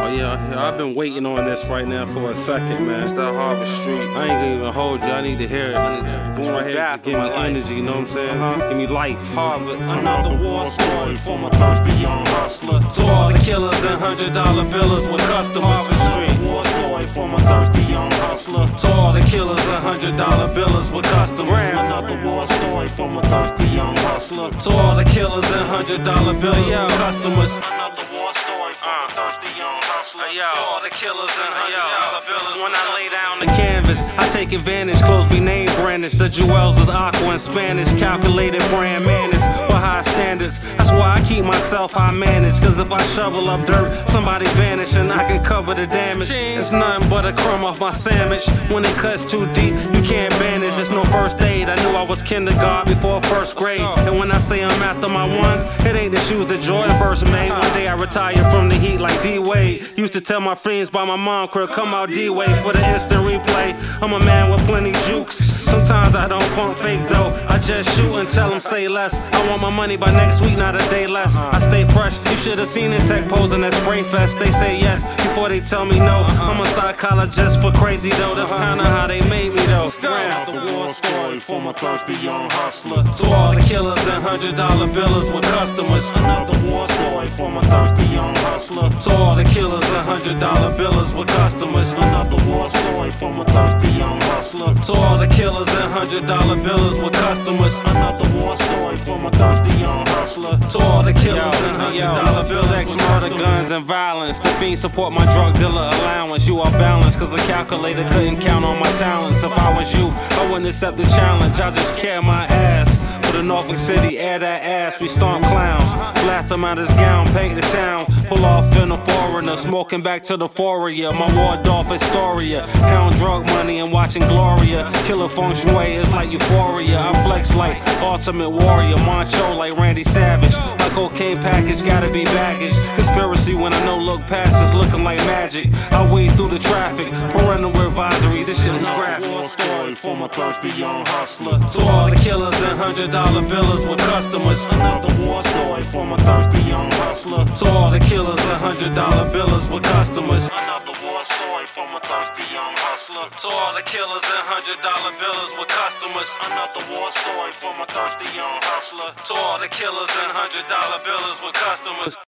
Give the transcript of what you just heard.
I've been waiting on this right now for a second, man. It's that Harvard Street. I ain't gonna even hold you. I need to hear it. I need to boom right here. Give me energy, you know what I'm saying? Give me life. Harvard, another war story from a thirsty young hustler. To all the killers and $100 billers with customers. Harvard Street, war story from a thirsty young hustler. To all the killers and $100 billers with customers. Another war story from a thirsty young hustler. To all the killers and $100 billers with customers. Another war story from a thirsty young hustler. To all the killers and $100 billers. When I lay down the canvas, I take advantage. Clothes be name brandished. The jewels is aqua in Spanish. Calculated brand manners for high standards. That's why I keep myself high managed. Cause if I shovel up dirt, somebody vanish and I can cover the damage. It's nothing but a crumb off my sandwich. When it cuts too deep, you can't bandage. It's no first aid. I knew I was kindergarten before first grade. And when I say I'm after my ones, it ain't the shoes that Jordan first made. One day I retired from the heat like D-Wade. Used to tell my friends by my mom crib, come out D-Wade for the instant replay. I'm a man with plenty jukes. Sometimes I don't pump fake though. I just shoot and tell them say less. I want my money by next week, not a day less. I stay fresh. You should have seen it tech posing at Spray Fest. They say yes before they tell me no. I'm a psychologist for crazy though. That's kinda how they made me though. Another war story from a thirsty young hustler. To all the killers and $100 billers with customers. Another war story from a thirsty young hustler. To all the killers and $100 billers with customers. Another war story from a thirsty young hustler. To all the killers and $100 billers with customers. Another war story from a thirsty young hustler. To all the killers and $100 billers. Sex, murder, guns, and violence. The fiends support my drug dealer allowance. You are balanced, cause a calculator couldn't count on my talents. If I was you, I wouldn't accept the challenge. I just care my ass. For the Norfolk City, air that ass. We stomp clowns. Blast him out his gown, paint the sound. Pull off in a foreigner, smoking back to the Foria. My ward off Astoria. Count drug money and watching Gloria. Killer feng shui is like euphoria. I flex like ultimate warrior. Macho like Randy Savage. My cocaine package gotta be baggage. Conspiracy when I know look past is looking like magic. I weed through the traffic. Parental advisory, this shit is graphic. War story from a thirsty young hustler. To all the killers and $100 billers with customers. Another war story from a thirsty young hustler. To all the killers and $100 billers with customers. Another war story from a thirsty young hustler. To all the killers and $100 billers with customers. Another war story from a thirsty young hustler. To all the killers and $100 billers with customers.